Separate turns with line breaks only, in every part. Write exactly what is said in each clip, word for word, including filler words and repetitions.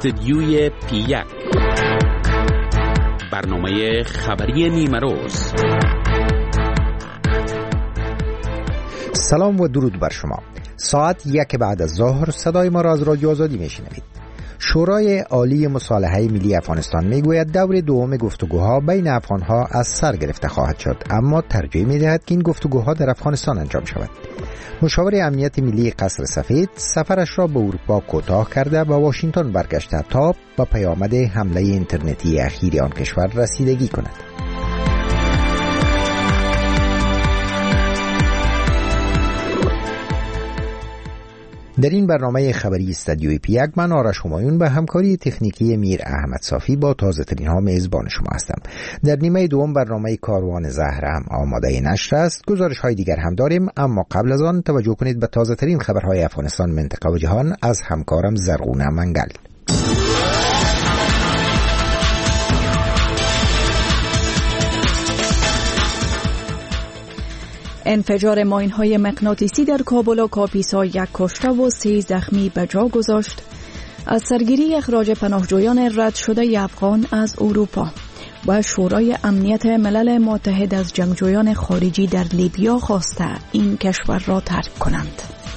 استدیوی پی یک، برنامه خبری نیمه روز.
سلام و درود بر شما. ساعت یک بعد از ظهر صدای ما را از رادیو آزادی میشنوید. شورای عالی مصالحه ملی افغانستان میگوید دور دوم گفتگوها بین افغانها از سر گرفته خواهد شد، اما ترجیح میدهد که این گفتگوها در افغانستان انجام شود. مشاور امنیت ملی قصر سفید سفرش را به اروپا کوتاه کرده و واشنگتن برگشته تا با پیامد حمله اینترنتی اخیر آن کشور رسیدگی کند. در این برنامه خبری استدیوی پی یک من آرش همایون به همکاری تکنیکی میر احمد صافی با تازه ترین ها میزبان شما هستم. در نیمه دوم برنامه کاروان زهر هم آماده نشر است. گزارش های دیگر هم داریم، اما قبل از آن توجه کنید به تازه ترین خبرهای افغانستان، منطقه و جهان از همکارم زرغونه منگل.
انفجار ماین‌های مغناطیسی در کابل و کاپیسا یک کشته و سه زخمی به جا گذاشت. از سرگیری اخراج پناهجویان رد شده افغان از اروپا و شورای امنیت ملل متحد از جنگجویان خارجی در لیبیا خواسته این کشور را ترک کنند.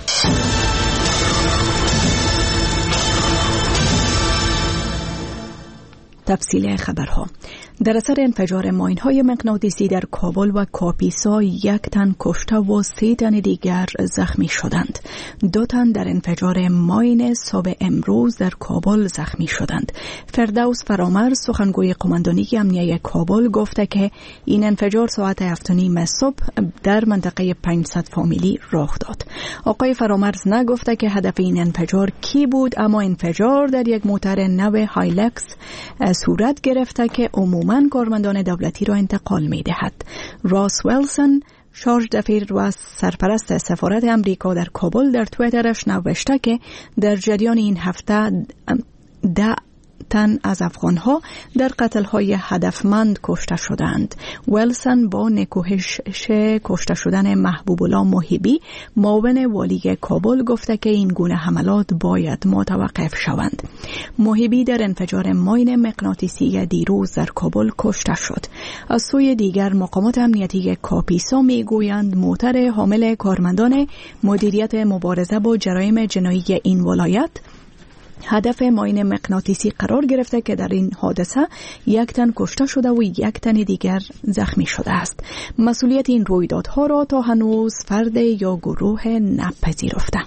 تفصیل خبرها. در اثر انفجار ماین‌های مغناطیسی در کابل و کاپیسا یک تن کشته و سه تن دیگر زخمی شدند. دو تن در انفجار ماین صبح امروز در کابل زخمی شدند. فردوس فرامرز سخنگوی قماندانی امنیه کابل گفته که این انفجار ساعت هفت و نیم صبح در منطقه پنجصد فامیلی رخ داد. آقای فرامرز نگفته که هدف این انفجار کی بود، اما انفجار در یک موتر نو هایلکس صورت گرفته که عموما من کارمندان دولتی را انتقال می دهد. راس ویلسون شارژ دفیر و سرپرست سفارت امریکا در کابل در توییترش نوشته که در جریان این هفته ده تن از افغانها در قتل‌های هدفمند کشته شدند. ویلسون با نکوهش کشته شدن محبوب الله محبی معاون والی کابل گفته که این گونه حملات باید متوقف شوند. محبی در انفجار ماین مغناطیسی دیروز در کابل کشته شد. از سوی دیگر مقامات امنیتی کاپیسا میگویند موتر حامل کارمندان مدیریت مبارزه با جرایم جنایی این ولایت هدف ماین مغناطیسی قرار گرفته که در این حادثه یک تن کشته شده و یک تن دیگر زخمی شده است. مسئولیت این رویدادها را تا هنوز فرد یا گروه نپذیرفته.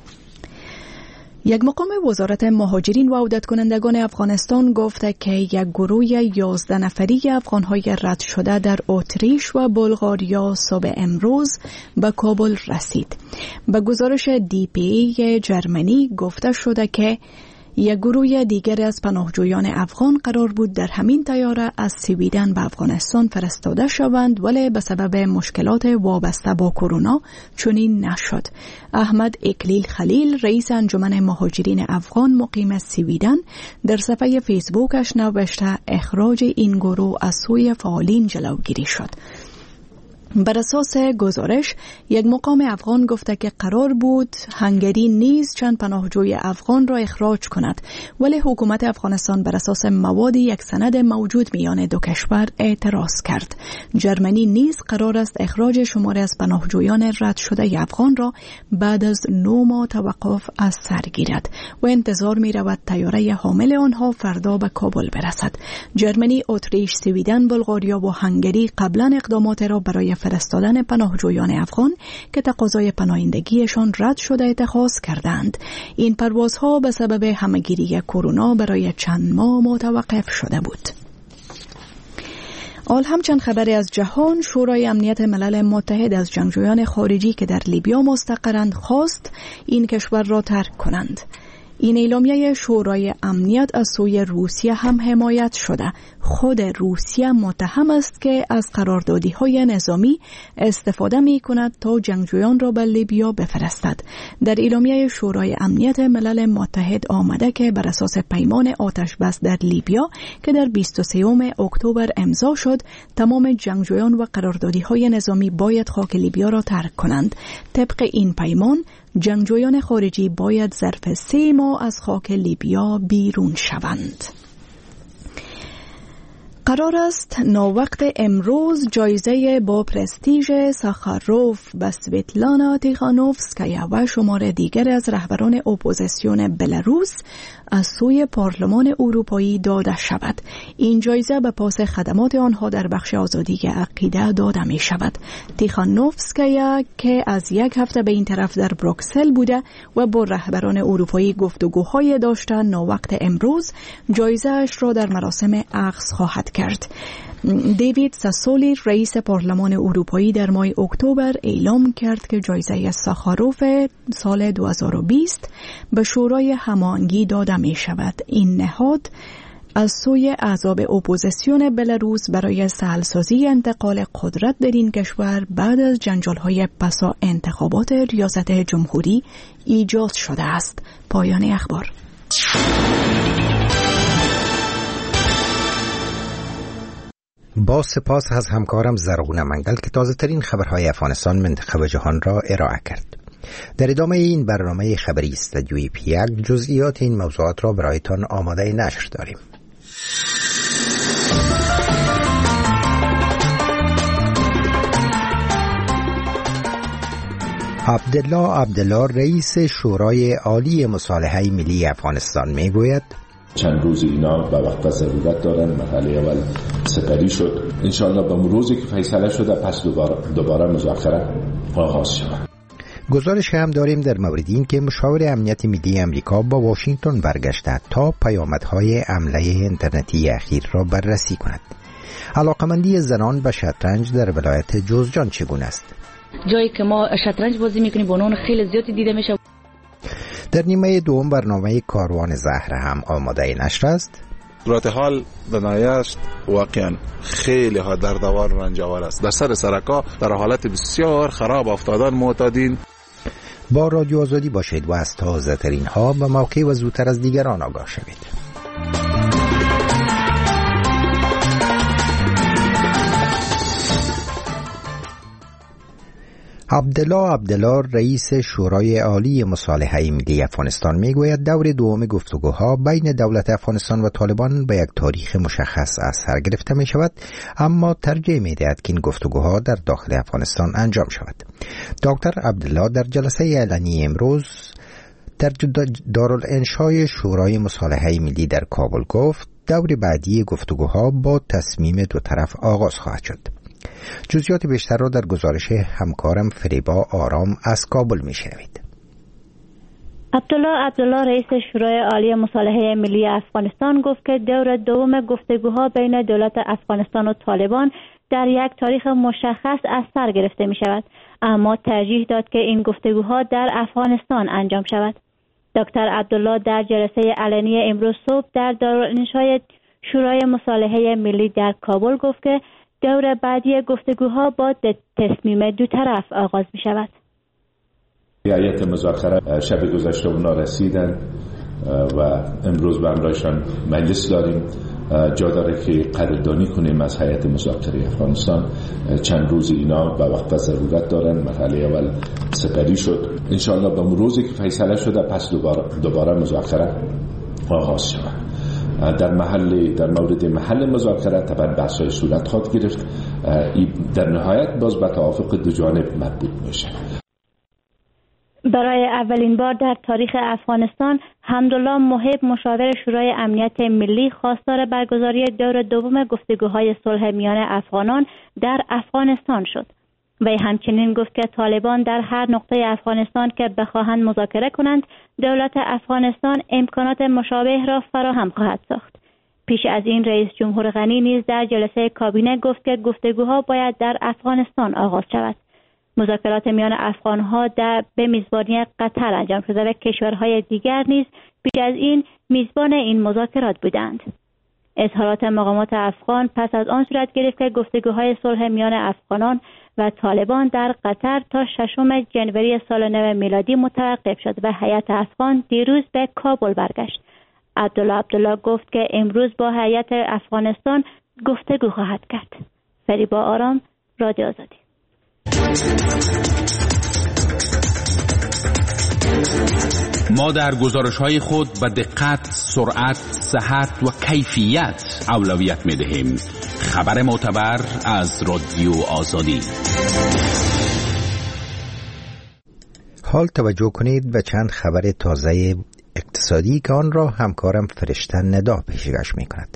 یک مقام وزارت مهاجرین و عودت کنندگان افغانستان گفته که یک گروه یازده نفری افغانهای رد شده در اتریش و بلغاریا صبح امروز به کابل رسید. به گزارش دی پی ای جرمنی گفته شده که یک گروه دیگر از پناهجویان افغان قرار بود در همین طیاره از سویدن به افغانستان فرستاده شوند، ولی به سبب مشکلات وابسته با کرونا چنین نشد. احمد اکلیل خلیل رئیس انجمن مهاجرین افغان مقیم سویدن در صفحه فیسبوکش نوشته اخراج این گروه از سوی فعالین جلوگیری شد. بر اساس گزارش یک مقام افغان گفته که قرار بود هنگری نیز چند پناهجوی افغان را اخراج کند، ولی حکومت افغانستان بر اساس مواد یک سند موجود میان دو کشور اعتراض کرد. جرمنی نیز قرار است اخراج شماری از پناهجویان رد شده افغان را بعد از نه ماه توقف از سر گیرد و انتظار می رود طیاره حامل آنها فردا به کابل برسد. جرمنی، اتریش، سویدن، بلغاریا و هنگری قبلا اقدامات را برای فرستادن پناهجویان افغان که تقاضای پناهندگیشان رد شده اتخاذ کردند. این پروازها به سبب همهگیری کرونا برای چند ماه متوقف شده بود. آل همچنین خبری از جهان. شورای امنیت ملل متحد از جنگجویان خارجی که در لیبیا مستقرند خواست این کشور را ترک کنند. این اعلامیه شورای امنیت از سوی روسیه هم حمایت شده. خود روسیه متهم است که از قراردادی‌های نظامی استفاده می‌کند تا جنگجویان را به لیبیا بفرستد. در اعلامیه شورای امنیت ملل متحد آمده که بر اساس پیمان آتش بس در لیبیا که در بیست و سوم اکتبر امضا شد، تمام جنگجویان و قراردادی‌های نظامی باید خاک لیبیا را ترک کنند. طبق این پیمان جنگجویان خارجی باید ظرف سه ماه از خاک لیبیا بیرون شوند. قرار است ناوقت امروز جایزه با پرستیژ ساخاروف به سویتلانا تیخانوفسکایا و شمار دیگر از رهبران اپوزیسیون بلاروس از سوی پارلمان اروپایی داده شود. این جایزه به پاس خدمات آنها در بخش آزادی عقیده داده می شود. تیخانوفسکایا که از یک هفته به این طرف در بروکسل بوده و با رهبران اروپایی گفتگوهای داشته، ناوقت امروز جایزه اش را در مراسم اخذ خواهد کرد. دیوید ساسولی رئیس پارلمان اروپایی در ماه اکتبر اعلام کرد که جایزه ساخاروف سال دو هزار و بیست به شورای هماهنگی داده می شود. این نهاد از سوی احزاب اپوزیسیون بلاروس برای سهلسازی انتقال قدرت در این کشور بعد از جنجال‌های پسا انتخابات ریاست جمهوری ایجاد شده است. پایان اخبار.
با سپاس از همکارم زرغون منگل که تازه ترین خبرهای افغانستان منطقه و جهان را ارائه کرد. در ادامه این برنامه خبری استودیوی پیک جزئیات این موضوعات را برایتان آماده نشر داریم. عبدالله عبدالله رئیس شورای عالی مصالحه ملی افغانستان میگوید
چند روز اینا به وقت ضرورت دارن. مرحله اول سپری شد، انشالله به روزی که فیصله شده پس دوباره, دوباره مذاکره آغاز شود.
گزارش هم داریم در مورد این که مشاور امنیت ملی امریکا با واشنگتن برگشته تا پیامدهای حمله اینترنتی اخیر را بررسی کند. علاقمندی زنان به شطرنج در ولایت جوزجان چگونه است؟
جایی که ما شطرنج بازی میکنیم بانوان خیلی زیادی دیده میشه.
در نیمه دوم برنامه کاروان زهر هم آماده نشر است.
صورت حال دنیای است واقعا خیلی ها دردآور و رنجاور است. در سر سرکا در حالت بسیار خراب افتادن معتادین.
با رادیو آزادی باشید و از تازه ترین ها به موقع و زودتر از دیگران آگاه شوید. عبدالله عبدالله رئیس شورای عالی مصالحه ملی افغانستان میگوید دور دوم گفتگوها بین دولت افغانستان و طالبان به یک تاریخ مشخص از سر گرفته می شود، اما ترجیح می دهد که این گفتگوها در داخل افغانستان انجام شود. دکتر عبدالله در جلسه علنی امروز در دارالانشای شورای مصالحه ملی در کابل گفت دور بعدی گفتگوها با تصمیم دو طرف آغاز خواهد شد. جزئیات بیشتر را در گزارش همکارم فریبا آرام از کابل میشنوید.
عبدالله عبدالله رئیس شورای عالی مصالحه ملی افغانستان گفت که دور دوم گفتگوها بین دولت افغانستان و طالبان در یک تاریخ مشخص از سر گرفته می شود، اما ترجیح داد که این گفتگوها در افغانستان انجام شود. دکتر عبدالله در جلسه علنی امروز صبح در دارالانشای شورای مصالحه ملی در کابل گفت که دور بعدی گفتگوها با تصمیم دو طرف آغاز می شود.
هیئت مذاکره شب گذشته اونا رسیدن و امروز به همراهشان مجلس داریم. جا داره که قدردانی کنیم از هیئت مذاکره افغانستان. چند روز اینا به وقت ضرورت دارن. مرحله اول سپری شد، انشالله به روزی که فیصله شده پس دوباره, دوباره مذاکره آغاز شود. در محل در مورد محل مذاکره طبعا بحث‌های صورت خواهد گرفت. در نهایت باز به توافق دو جانب مربوط میشه.
برای اولین بار در تاریخ افغانستان حمدالله محب مشاور شورای امنیت ملی خواستار برگزاری دور دوم گفتگوهای صلح میان افغانان در افغانستان شد. وی همچنین گفت که طالبان در هر نقطه افغانستان که بخواهند مذاکره کنند دولت افغانستان امکانات مشابه را فراهم خواهد ساخت. پیش از این رئیس جمهور غنی نیز در جلسه کابینه گفت که گفتگوها باید در افغانستان آغاز شود. مذاکرات میان افغانها در به میزبانی قطر انجام شده و کشورهای دیگر نیز پیش از این میزبان این مذاکرات بودند. اظهارات مقامات افغان پس از آن صورت گرفت که گفتگوهای صلح میان افغانان و طالبان در قطر تا ششم جنوری سال نو میلادی متوقف شد و هیئت افغان دیروز به کابل برگشت. عبدالله عبدالله گفت که امروز با هیئت افغانستان گفتگو خواهد کرد. فریبا آرام، رادیو آزادی.
ما در گزارش‌های خود به دقت، سرعت، صحت و کیفیت اولویت می‌دهیم. خبر معتبر از رادیو آزادی.
حال توجه کنید به چند خبر تازه اقتصادی که آن را همکارم فرشته ندا پیشکش می‌کند.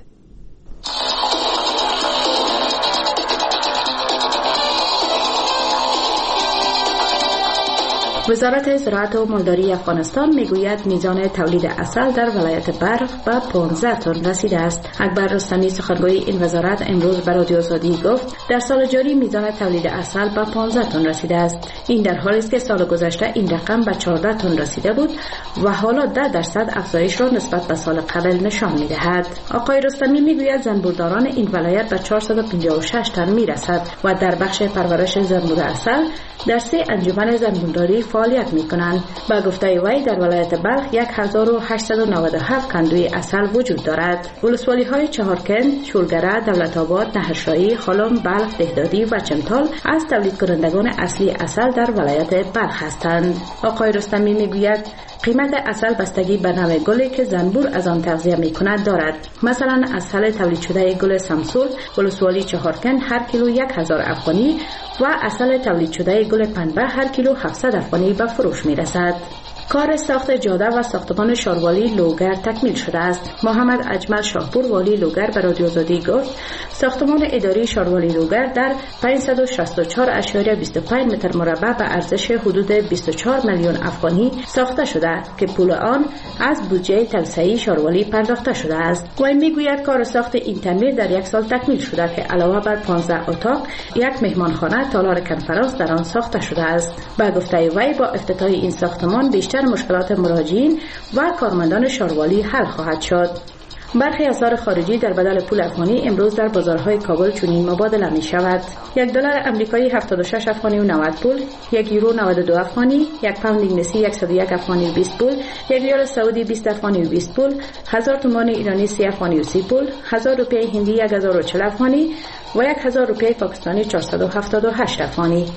وزارت زراعت و مالداری افغانستان میگوید میزان تولید عسل در ولایت بلخ به پانزده تن رسیده است. اکبر رستمی سخنگوی این وزارت امروز به رادیو آزادی گفت در سال جاری میزان تولید عسل به پانزده تن رسیده است. این در حالی است که سال گذشته این رقم به چهارده تن رسیده بود و حالا ده درصد افزایش را نسبت به سال قبل نشان میدهد. آقای رستمی میگوید زنبورداران این ولایت به چهارصد و پنجاه و شش تن میرسد و در بخش پرورش زنبور عسل در سه انجمن زنبورداری فعالیت میکنند. با گفته وی در ولایت بلخ یک هزار و هشتصد و نود و هفت کندوی عسل وجود دارد. ولسوالی های چهارکند، شولگره، دولت آباد، نهرشاهی، خلم، بلخ، دهدادی و چمتال از تولید کنندگان اصلی عسل در ولایت بلخ هستند. آقای رستمی میگوید قیمت عسل بستگی به نوع گلی که زنبور از آن تغذیه میکند دارد. مثلا عسل تولید شده گل سمسول ولسوالی چهارکند هر کیلو یک هزار افغانی و عسل تولید شده گل پنبه هر کیلو هفتصد افغانی به فروش میرسد. کار ساخت جاده و ساختمان شاروالی لوگر تکمیل شده است. محمد اجمل شاهپور والی لوگر به رادیو آزادی گفت ساختمان اداری شاروالی لوگر در پانصد و شصت و چهار اشاریه بیست و پنج متر مربع به ارزش حدود بیست و چهار میلیون افغانی ساخته شده که پول آن از بودجه توسعه شاروالی پرداخته شده است. وی میگوید کار ساخت این تعمیر در یک سال تکمیل شده که علاوه بر پانزده اتاق یک مهمانخانه، تالار کنفرانس در آن ساخته شده است. با گفته وی با افتتاح این ساختمان بیشتر مشکلات مراجعین و کارمندان شاروالی حل خواهد شد. برخی اسعار خارجی در بدل پول افغانی امروز در بازارهای کابل چنین مبادله می شود: یک دلار امریکایی هفتاد و شش افغانی و نود پول، یک یورو نود و دو افغانی، یک پوند انگلیسی صد و یک افغانی و بیست پول، یک ریال سعودی بیست افغانی و بیست پول، هزار تومان ایرانی سی افغانی و سی پول، هزار روپیه هندی یک هزار و چهل افغانی و یک هزار روپیه پاکستانی چهارصد و هفتاد و هشت افغانی.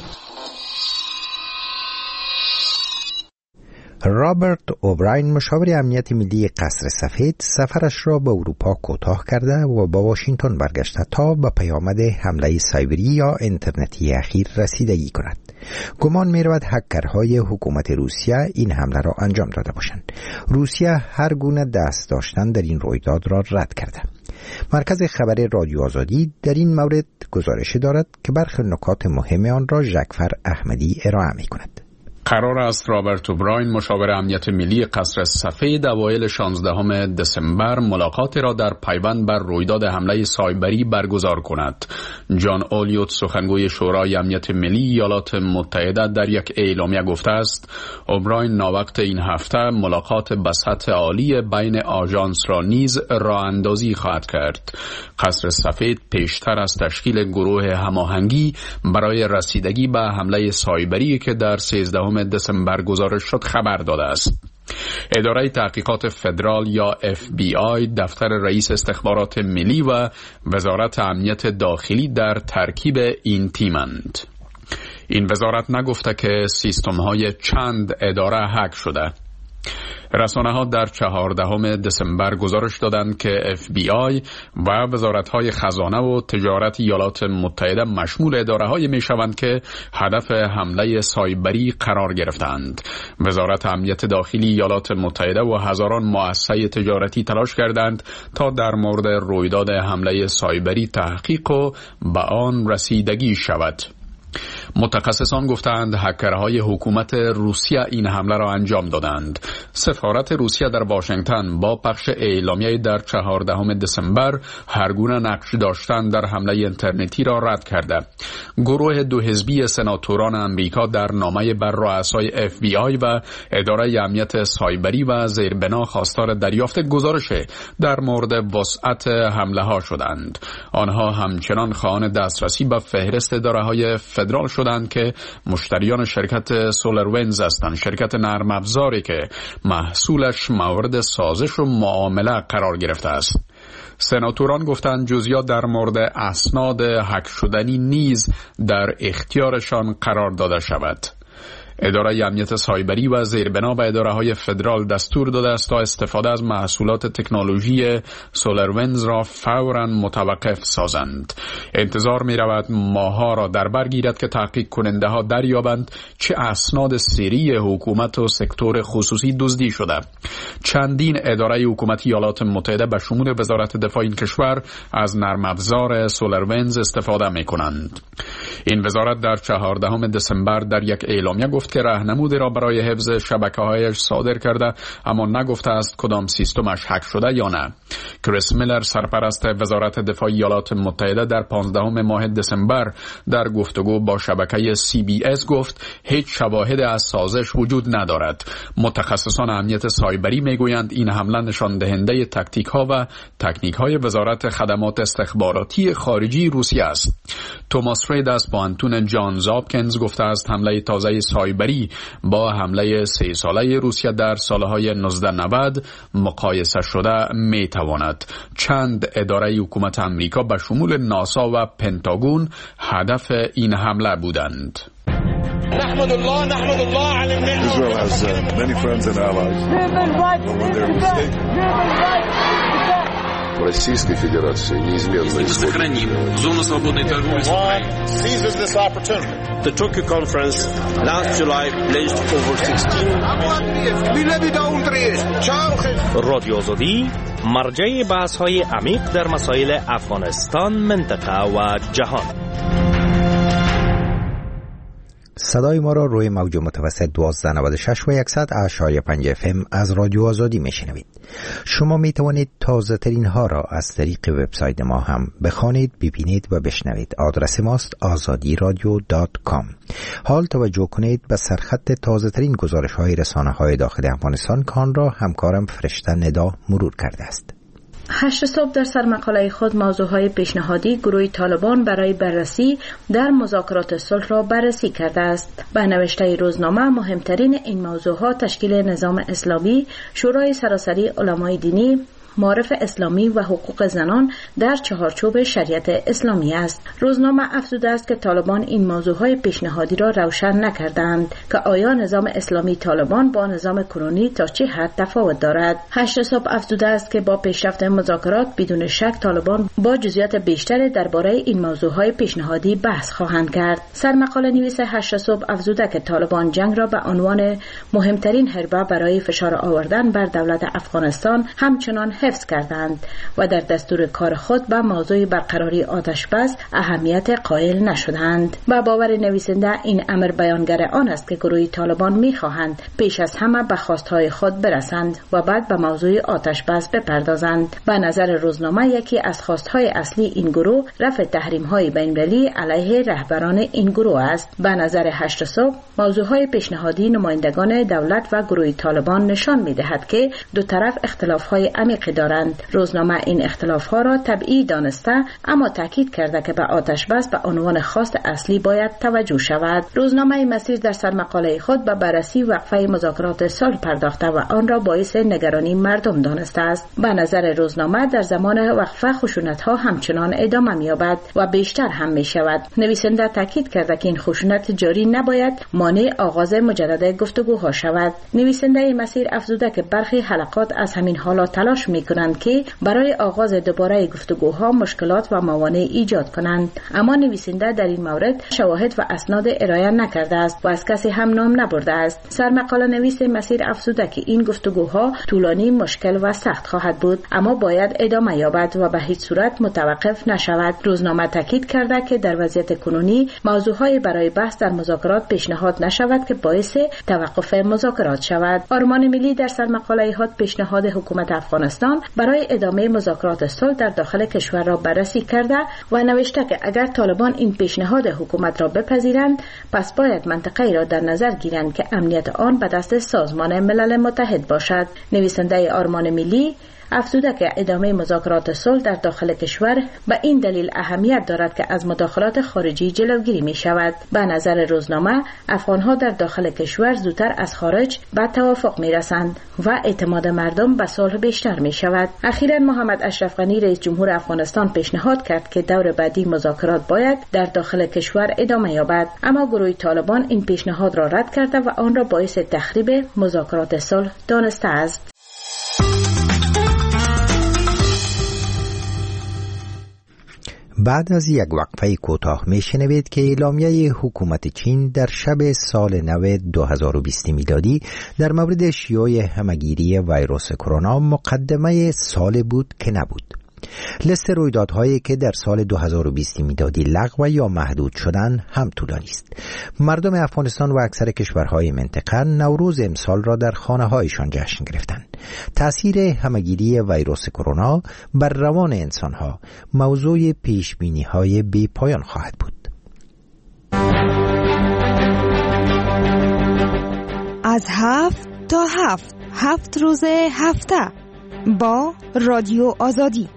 رابرت اوبراین مشاور امنیت ملی قصر سفید سفرش را به اروپا کوتاه کرده و با واشنگتن برگشته تا به پیامد حمله سایبری یا اینترنتی اخیر رسیدگی کند. گمان می‌رود هکرهای حکومت روسیه این حمله را انجام داده باشند. روسیه هر گونه دست داشتن در این رویداد را رد کرده. مرکز خبر رادیو آزادی در این مورد گزارش دارد که برخی نکات مهم آن را ژکفر احمدی ارائه می‌کند.
قرار است رابرت اوبراین مشاور امنیت ملی قصر سفید اوایل شانزدهم دسامبر ملاقاتی را در پیوند بر رویداد حمله سایبری برگزار کند. جان اولیوت سخنگوی شورای امنیت ملی ایالات متحده در یک اعلامیه گفته است اوبراین ناوقت این هفته ملاقات به سطح عالی بین آژانس را نیز راه اندازی خواهد کرد. قصر سفید پیشتر از تشکیل گروه هماهنگی برای رسیدگی به حمله سایبری که در سیزدهم دسامبر گزارش شد خبر داده است. اداره تحقیقات فدرال یا اف بی آی، دفتر رئیس استخبارات ملی و وزارت امنیت داخلی در ترکیب این تیمند. این وزارت نگفته که سیستم های چند اداره هک شده. رسانه ها در چهاردهم دسامبر گزارش دادند که اف بی آی و وزارت‌های خزانه و تجارت ایالات متحده مشمول اداره‌هایی می‌شوند که هدف حمله سایبری قرار گرفتند. وزارت امنیت داخلی ایالات متحده و هزاران مؤسسه تجارتی تلاش کردند تا در مورد رویداد حمله سایبری تحقیق و به آن رسیدگی شود. متخصصان گفتند هکرهای حکومت روسیه این حمله را انجام دادند. سفارت روسیه در واشنگتن با پخش اعلامیه در چهاردهم دسامبر هرگونه نقش داشتن در حمله اینترنتی را رد کرده. گروه دو حزبی سناتوران امریکا در نامه بر رؤسای اف بی آی و اداره امنیت سایبری و زیربنا خواستار دریافت گزارش در مورد وسعت حمله ها شدند. آنها همچنان خواهان دسترسی به فهرست اداره‌های فدرال شدند که مشتریان شرکت سولرونز هستند، شرکت نرم افزاری که محصولش مورد سازش و معامله قرار گرفته است. سناتوران گفتند جزئیات در مورد اسناد هک شدنی نیز در اختیارشان قرار داده شود. اداره امنیت سایبری و زیربنا به اداره‌های فدرال دستور داده است تا استفاده از محصولات تکنولوژی سولارونز را فوراً متوقف سازند. انتظار می رود ماه‌ها را در بر گیرد که تحقیق کننده ها دریابند چه اسناد سری حکومت و سکتور خصوصی دزدی شده. چندین اداره حکومتی ایالات متحده به شمول وزارت دفاع این کشور از نرم افزار سولارونز استفاده می کنند. این وزارت در چهاردهم دسامبر در یک اعلامیه گفت که راهنمودی را برای حفظ شبکه‌هایش صادر کرده، اما نگفته است کدام سیستمش هک شده یا نه. کریس میلر، سرپرست وزارت دفاع ایالات متحده، در پانزدهم ماه دسامبر در گفتگو با شبکه سی بی اس گفت هیچ شواهد از سازش وجود ندارد. متخصصان امنیت سایبری میگویند این حمله نشان دهنده تاکتیک ها و تکنیک های وزارت خدمات استخباراتی خارجی روسیه است. توماس رید از پوانتون جانز هاپکینز گفته است حمله تازه سایبری با حمله سه ساله روسیه در سالهای نوزده نود مقایسه شده می تواند. چند اداره حکومت امریکا به شمول ناسا و پنتاگون هدف این حمله بودند.
نحمد الله نحمد الله على النعمة.
Israel has uh, many friends and allies. When they're mistaken.
В Российской Федерации неизменно
сохраним зону свободной торговли с Украиной.
Seizes this opportunity. The Tokyo conference last July pledged over sixteen
رادیو آزادی مرجع بحث‌های عمیق در مسائل افغانستان، منطقه و جهان.
صدای ما را روی موج متوسط دوازده نود و شش و صد اعشاری پنج اف ام از رادیو آزادی میشنوید. شما می توانید تازه ترین ها را از طریق وبسایت ما هم بخوانید، ببینید و بشنوید. آدرس ماست آزادی رادیو دات کام. حال توجه کنید به سرخط تازه ترین گزارش های رسانه های داخل افغانستان کان را همکارم فرشته ندا مرور کرده است.
هشت صبح در سرمقاله خود موضوعهای پیشنهادی گروه طالبان برای بررسی در مذاکرات صلح را بررسی کرده است. به نوشته روزنامه مهمترین این موضوعها تشکیل نظام اسلامی، شورای سراسری علمای دینی، معارف اسلامی و حقوق زنان در چهارچوب شریعت اسلامی است. روزنامه افزوده است که طالبان این موضوعهای پیشنهادی را روشن نکردند که آیا نظام اسلامی طالبان با نظام کنونی تا چه حد تفاوت دارد. هشت صبح افزوده است که با پیشرفت مذاکرات بدون شک طالبان با جزئیات بیشتر درباره این موضوعهای پیشنهادی بحث خواهند کرد. سرمقاله نویس هشت صبح افزوده که طالبان جنگ را به عنوان مهمترین حربه برای فشار آوردن بر دولت افغانستان همچنان حفظ کردند و در دستور کار خود به موضوع برقراری آتش بس اهمیت قائل نشدند. با باور نویسنده این امر بیانگر آن است که گروه طالبان می‌خواهند پیش از همه به خواستهای خود برسند و بعد به موضوع آتش بس بپردازند. به نظر روزنامه یکی از خواستهای اصلی این گروه رفع تحریم‌های بین‌المللی علیه رهبران این گروه است. به نظر هشت صبح موضوعهای پیشنهادی نمایندگان دولت و گروه طالبان نشان می‌دهد که دو طرف اختلاف‌های عمیقی دارند. روزنامه این اختلاف‌ها را طبیعی دانسته اما تاکید کرده که به آتش بس به عنوان خواست اصلی باید توجه شود. روزنامه مسیر در سرمقاله خود به بررسی وقفه مذاکرات صلح پرداخته و آن را باعث نگرانی مردم دانسته است. به نظر روزنامه در زمان وقفه خشونت‌ها همچنان ادامه می‌یابد و بیشتر هم می‌شود. نویسنده تاکید کرده که این خشونت جاری نباید مانع آغاز مجدد گفتگوها شود. نویسنده مسیر افزوده که برخی حلقات از همین حالات تلاش می‌کنند که برای آغاز دوباره گفتگوها مشکلات و موانع ایجاد کنند، اما نویسنده در این مورد شواهد و اسناد ارائه نکرده است و از کسی هم نام نبرده است. سرمقاله نویس مسیر افزوده که این گفتگوها طولانی، مشکل و سخت خواهد بود، اما باید ادامه یابد و به هیچ صورت متوقف نشود. روزنامه تاکید کرده که در وضعیت کنونی موضوعهای برای بحث در مذاکرات پیشنهاد نشود که باعث توقف مذاکرات شود. آرمان ملی در سرمقاله خود پیشنهاد حکومت افغانستان برای ادامه مذاکرات صلح در داخل کشور را بررسی کرده و نوشته که اگر طالبان این پیشنهاد حکومت را بپذیرند پس باید منطقه‌ای را در نظر گیرند که امنیت آن به دست سازمان ملل متحد باشد. نویسنده آرمان ملی
افزوده که ادامه مذاکرات صلح در داخل کشور به این دلیل اهمیت دارد که از مداخلات خارجی جلوگیری می شود. به نظر روزنامه افغانها در داخل کشور زودتر از خارج به توافق می رسند و اعتماد مردم به صلح بیشتر می شود. اخیراً محمد اشرف غنی رئیس جمهور افغانستان پیشنهاد کرد که دور بعدی مذاکرات باید در داخل کشور ادامه یابد، اما گروه طالبان این پیشنهاد را رد کرده و آن را باعث تخریب مذاکرات صلح دانسته است.
بعد از یک وقفه کوتاه میشنوید که اعلامیه حکومت چین در شب سال نو دو هزار و بیست میلادی در مورد شیوع همهگیری ویروس کرونا مقدمه سال بود که نبود. لیست رویدادهایی که در سال دو هزار و بیست میلادی لغو یا محدود شدن هم طولانی است. مردم افغانستان و اکثر کشورهای منطقه نوروز امسال را در خانه‌هایشان جشن گرفتند. تأثیر همهگیری ویروس کرونا بر روان انسانها موضوع پیشبینی‌های بی پایان خواهد بود.
از هفت تا هفت هفت روز هفته با رادیو آزادی.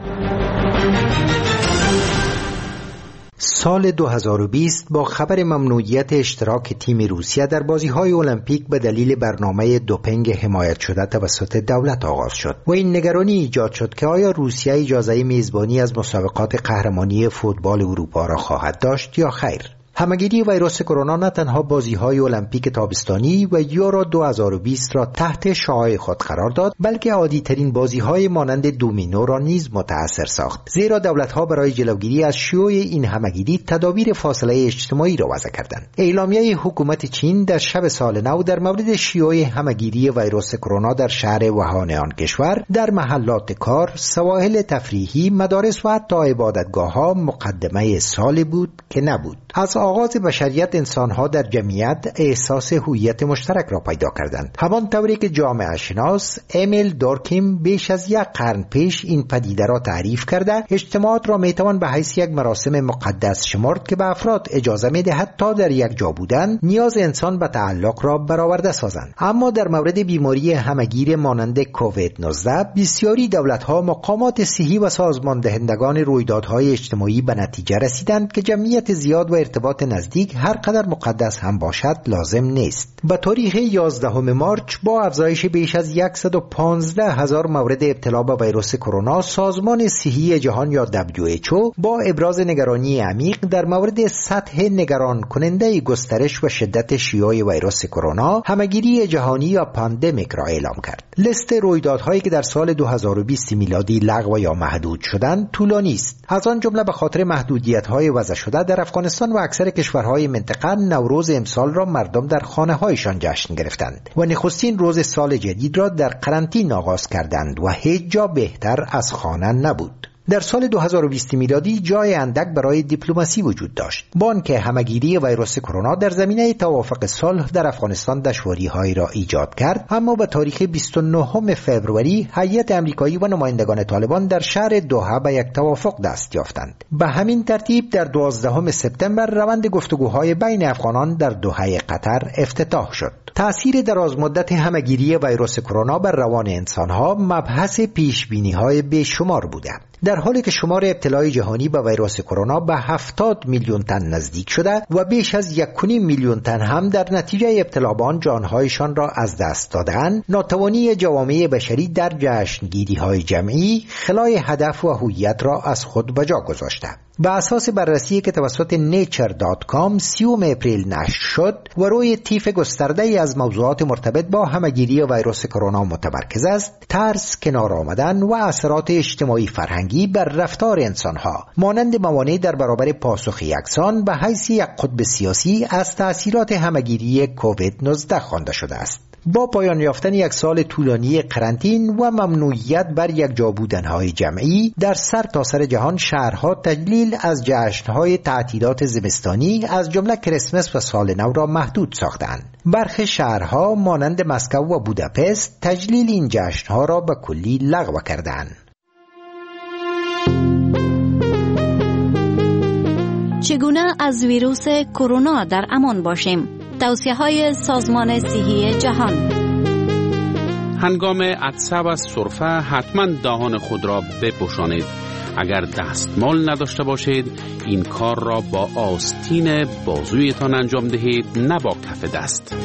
سال دو هزار و بیست با خبر ممنوعیت اشتراک تیم روسیه در بازی‌های المپیک به دلیل برنامه دوپینگ حمایت شده توسط دولت آغاز شد و این نگرانی ایجاد شد که آیا روسیه اجازه میزبانی از مسابقات قهرمانی فوتبال اروپا را خواهد داشت یا خیر. همهگیری ویروس کرونا نه تنها بازی‌های المپیک تابستانی و یورو دو هزار و بیست را تحت شعاع خود قرار داد، بلکه عادی‌ترین بازی‌های مانند دومینو را نیز متأثر ساخت، زیرا دولت‌ها برای جلوگیری از شیوع این همهگیری تدابیر فاصله اجتماعی را وضع کردند. اعلامیه حکومت چین در شب سال نو در مورد شیوع همهگیری ویروس کرونا در شهر ووهان آن کشور، در محلات کار، سواحل تفریحی، مدارس و حتی عبادتگاه‌ها مقدمه سال بود که نبود. از آغاز بشریت انسانها در جمعیت احساس هویت مشترک را پیدا کردند، همان طوری که جامعه شناس امیل دورکیم بیش از یک قرن پیش این پدیده را تعریف کرده اجتماعات را میتوان به حیث یک مراسم مقدس شمرد که به افراد اجازه میدهد تا در یک جا بودن نیاز انسان به تعلق را برآورده سازند. اما در مورد بیماری همهگیر مانند کووید نوزده بسیاری دولت‌ها، مقامات صحی و سازمان دهندگان رویدادهای اجتماعی به نتیجه رسیدند که جمعیت زیاد و ارتباط نزدیک هر قدر مقدس هم باشد لازم نیست. به تاریخ یازدهم مارچ با افزایش بیش از صد و پانزده هزار مورد ابتلا به ویروس کرونا، سازمان صحی جهان یا دبلیو اچ او با ابراز نگرانی عمیق در مورد سطح نگران کننده گسترش و شدت شیوع ویروس کرونا، همهگیری جهانی یا پاندمیک را اعلام کرد. لیست رویدادهایی که در سال دو هزار و بیست میلادی لغو یا محدود شدند طولانی است. از آن جمله به خاطر محدودیت‌های وضع شده در افغانستان و اکثر کشورهای منطقه نوروز امسال را مردم در خانه‌هایشان جشن گرفتند و نخستین روز سال جدید را در قرنطینه آغاز کردند و هیچ جا بهتر از خانه نبود. در سال دو هزار و بیست میلادی جای اندک برای دیپلماسی وجود داشت، با آنکه همهگیری ویروس کرونا در زمینه توافق صلح در افغانستان دشواری‌هایی را ایجاد کرد، اما به تاریخ بیست و نهم فوریه هیئت آمریکایی و نمایندگان طالبان در شهر دوحه به یک توافق دست یافتند. به همین ترتیب در دوازدهم سپتامبر روند گفتگوهای بین افغانان در دوحه قطر افتتاح شد. تأثیر درازمدت همهگیری ویروس کرونا بر روان انسانها مبحث پیشبینی‌های بیشمار بوده. در حالی که شمار ابتلای جهانی به ویروس کرونا به هفتاد میلیون تن نزدیک شده و بیش از یک و نیم میلیون تن هم در نتیجه ابتلا به آن جانهایشان را از دست دادند، ناتوانی جوامع بشری در جشنگیری‌های جمعی خلای هدف و هویت را از خود به جا گذاشته. به اساس بررسی که توسط نیچر دات کام سیوم اپریل نشر شد و روی طیف گسترده‌ای از موضوعات مرتبط با همهگیری ویروس کرونا متمرکز است، ترس، کنار آمدن و اثرات اجتماعی فرهنگی بر رفتار انسانها مانند موانع در برابر پاسخ یکسان به حیث یک قطب سیاسی از تأثیرات همهگیری کووید نوزده خوانده شده است. با پایان یافتن یک سال طولانی قرنطینه و ممنوعیت بر یک جا بودن‌های جمعی در سر تا سر جهان، شهرها تجلیل از جشن‌های تعطیلات زمستانی از جمله کریسمس و سال نو را محدود ساختند. برخی شهرها مانند مسکو و بوداپست تجلیل این جشن‌ها را به کلی لغو کردند.
چگونه از ویروس کرونا در امان باشیم؟ توصیه‌های سازمان صحی جهان.
هنگام عطسه و سرفه حتما دهان خود را بپوشانید. اگر دستمال نداشته باشید این کار را با آستین بازویتان انجام دهید، نه با کف دست.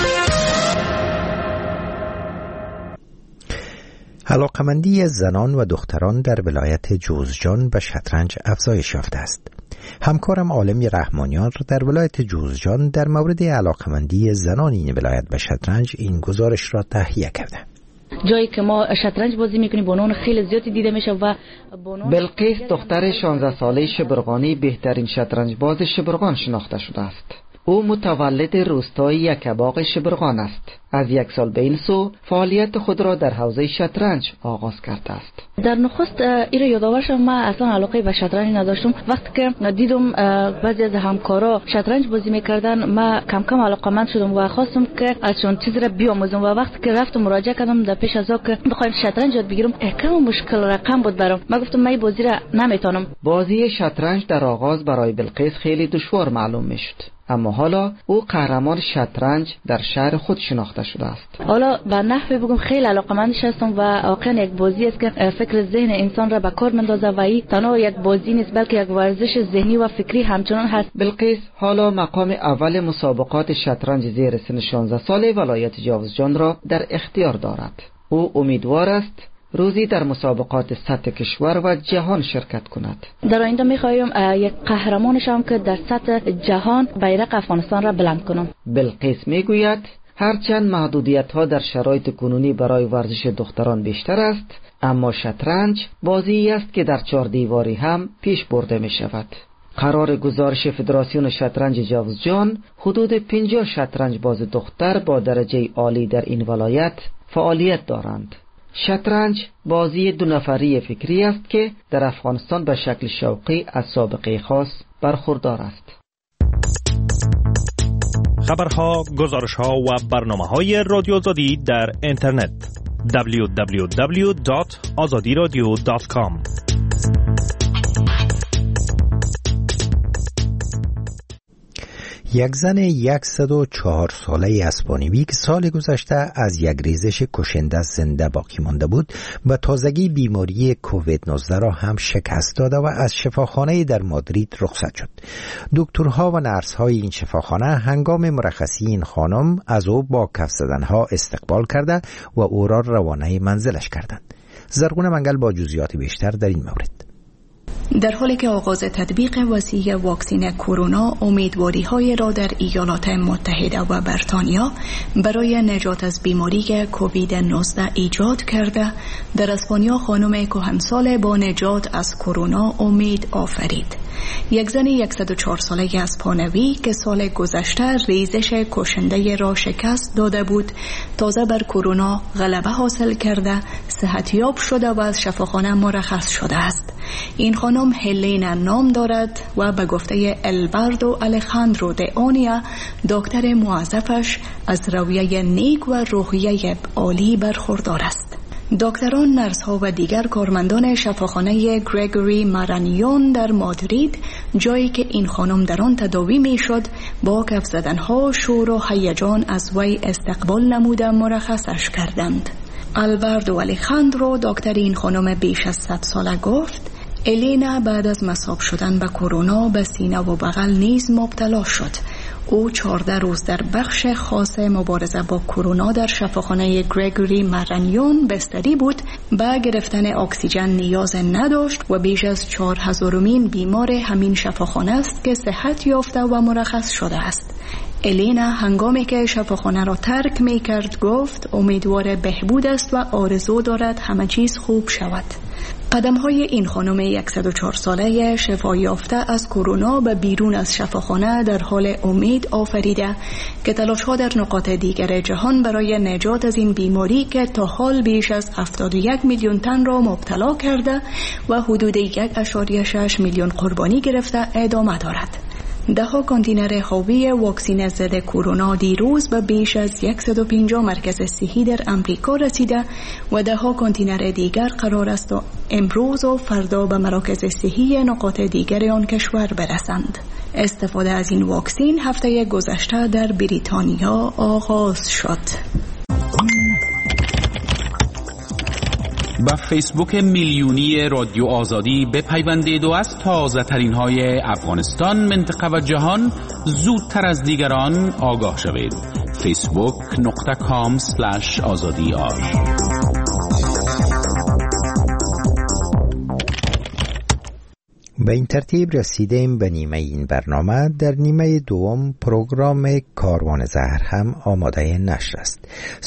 علاقمندی زنان و دختران در ولایت جوزجان به شطرنج افزایش یافته است. همکارم عالمی رحمانیان در ولایت جوزجان در مورد علاقمندی زنان این ولایت به شطرنج این گزارش را تهیه کرده.
جایی که ما شطرنج بازی میکنیم بانوان خیلی زیادی دیده میشه و
بلقیس دختر شانزده ساله شبرغانی بهترین شطرنج باز شبرغان شناخته شده است. او متولد روستای یکباغ شبرغان است. از یک سال به این سو فعالیت خود را در حوزه شطرنج آغاز کرده است.
در نخست ایره یادآور شدم، ما اصلا علاقه به شطرنج نداشتم. وقتی که دیدم بعضی از همکارا شطرنج بازی میکردن، ما کم کم علاقمند شدم و خواستم که ازشون چیز را بیاموزم. و وقتی که رفتم مراجعه کردم در پیش از که بخوایم شطرنج یاد بگیرم، کم مشکل رقم بود برام. من گفتم من بازی را نمیتونم.
بازی شطرنج در آغاز برای بلقیس خیلی دشوار معلوم میشد، اما حالا او قهرمان شطرنج در شهر خود شناخته شده است.
حالا به نحوی بگم خیلی علاقمندش هستم و واقعا یک بازی است که فکر ذهن انسان را به کار میندازه و این تنها یک بازی نیست بلکه یک ورزش ذهنی و فکری همچنان هست.
بلقیس حالا مقام اول مسابقات شطرنج زیر سن شانزده ساله ولایت جوزجان را در اختیار دارد. او امیدوار است روزی در مسابقات سطح کشور و جهان شرکت کند.
در آینده می‌خوایم یک قهرمان شوم که در سطح جهان بیرق افغانستان را بلند کنم.
بلقیس میگوید هرچند محدودیت‌ها در شرایط کنونی برای ورزش دختران بیشتر است، اما شطرنج بازی است که در چهار دیواری هم پیش برده می‌شود. قرار گزارش فدراسیون شطرنج جوزجان حدود پنجاه شطرنج باز دختر با درجه عالی در این ولایت فعالیت دارند. شطرنج بازی دو نفری فکری است که در افغانستان به شکل شوقی از سابقه خاص برخوردار است.
خبرها، گزارشها و برنامه‌های رادیو آزادی در اینترنت دبلیو دبلیو دبلیو دات آزادی رادیو دات کام.
یک زن صد و چهار ساله اسپانیایی که سال گذشته از یک ریزش کشنده زنده باقی مانده بود و تازگی بیماری کووید نوزده را هم شکست داده و از شفاخانه در مادرید رخصت شد. دکترها و نرس‌های این شفاخانه هنگام مرخصی این خانم از او با کف زدنها استقبال کرده و او را روانه منزلش کردند. زرغون منگل با جزئیات بیشتر در این مورد.
در حالی که آغاز تطبیق وسیع واکسن کرونا امیدواری‌های را در ایالات متحده و بریتانیا برای نجات از بیماری کووید نوزده ایجاد کرده، در اسپانیا خانم کهنسال با نجات از کرونا امید آفرید. یک زن صد و چهار ساله اسپانیایی که سال گذشته ریزش کشنده را شکست داده بود، تازه بر کرونا غلبه حاصل کرده صحتیاب شده و از شفاخانه مرخص شده است. این خانم هلینا نام دارد و به گفته البردو الخاندرو د اونیا دکتر موظفش از رویه نیک و روحیه عالی برخوردار است. دکتران، نرس‌ها و دیگر کارمندان شفاخانه گریگوری مارانیون در مادرید، جایی که این خانم در آن تداوی میشد، با کف زدنها شور و هیجان از وی استقبال نموده مرخصش کردند. البردو الخاندرو دکتر این خانم بیش از صد ساله گفت الینا بعد از مصاب شدن به کرونا به سینه و بغل نیز مبتلا شد. او چهارده روز در بخش خاص مبارزه با کرونا در شفاخانه گریگوری مارانیون بستری بود. با گرفتن اکسیژن نیاز نداشت و بیش از چهار هزارمین بیمار همین شفاخانه است که صحت یافته و مرخص شده است. الینا هنگامی که شفاخانه را ترک می کرد گفت امیدوار بهبود است و آرزو دارد همه چیز خوب شود. قدم های این خانم صد و چهار ساله شفا یافته از کرونا به بیرون از شفاخانه در حال امید آفریده که تلاش ها در نقاط دیگر جهان برای نجات از این بیماری که تا حال بیش از هفتاد و یک میلیون تن را مبتلا کرده و حدود یک ممیز شش میلیون قربانی گرفته ادامه دارد. ده ها کانتینر حاوی واکسن ضد کرونا دیروز به بیش از صد و پنجاه مرکز صحی در امریکا رسیده و ده ها کانتینر دیگر قرار است و امروز و فردا به مراکز صحی نقاط دیگر آن کشور برسند. استفاده از این واکسن هفته گذشته در بریتانیا آغاز شد.
با فیسبوک میلیونی رادیو آزادی بپیوندید و از تازه ترین های افغانستان، منطقه و جهان زودتر از دیگران آگاه شوید. فیسبوک نقطه کام سلش آزادی آر.
به این ترتیب رسیدیم به نیمه این برنامه. در نیمه دوم پروگرام کاروان زهر هم آماده نشر است.